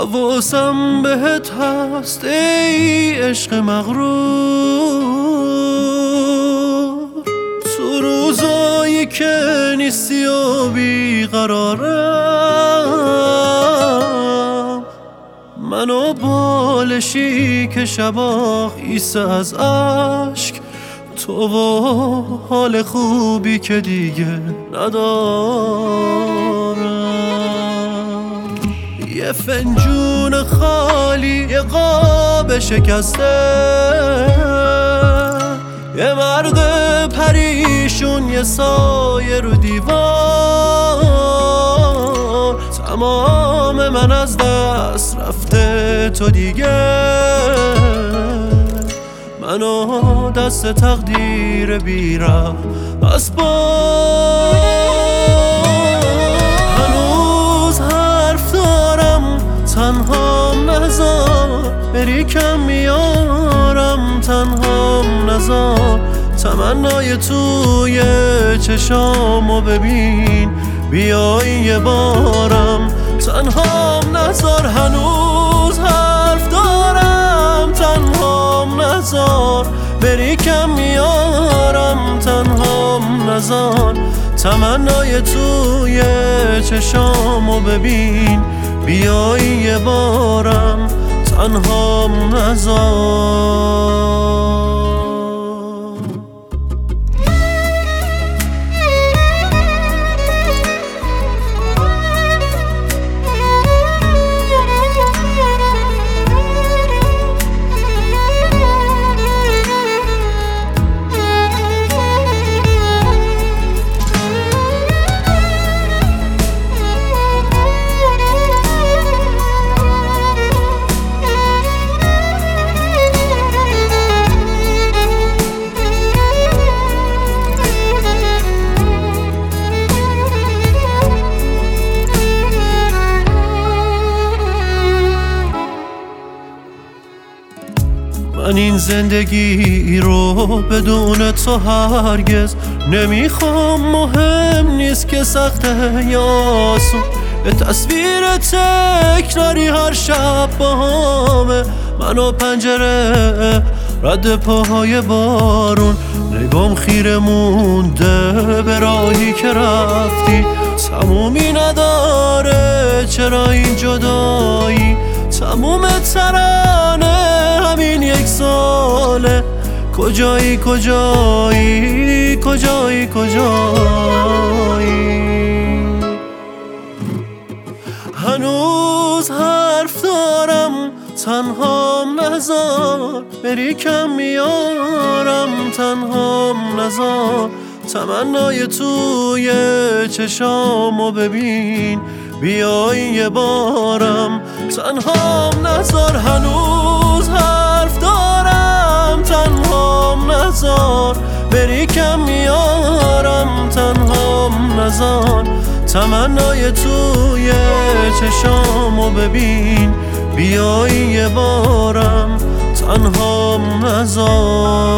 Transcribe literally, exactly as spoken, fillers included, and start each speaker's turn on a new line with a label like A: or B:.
A: حواسم بهت هست ای عشق مغرور، تو روزایی که نیستی و بیقرارم، منو بالشی که شبا خیسه از عشق، تو و حال خوبی که دیگه ندارم. یه فنجون خالی، یه قاب شکسته، یه مرد پریشون، یه سایه رو دیوار، تمام من از دست رفته، تو دیگه منو دست تقدیر بیرم از با. هنوز حرف دارم، تنهام نذار بری، کم میارم تنهام نذار، تمنای توی چشامو ببین، بیای یه بارم تنهام نذار. هنوز حرف دارم، تنهام نذار بری، کم میارم تنهام نذار، تمنای توی چشامو ببین، بیای یه بارم تنهام نذار. من این زندگی رو بدون تو هرگز نمیخوام، مهم نیست که سخته یا آسون، به تصویر تکراری هر شب با همه، من و پنجره رد پاهای بارون، نگام خیره مونده به راهی که رفتی، تمومی نداره چرا این جدایی، تموم ترانه همین یک ساله، کجایی کجایی کجایی کجایی. هنوز حرف دارم، تنهام نذار بری، کم میارم تنهام نذار، تمنای توی چشامو ببین، بیای یه بارم تنهام نذار. هنوز حرف دارم، تنهام نذار بری، کم میارم تنهام نذار، تمنای توی چشامو ببین، بیای یه بارم تنهام نذار.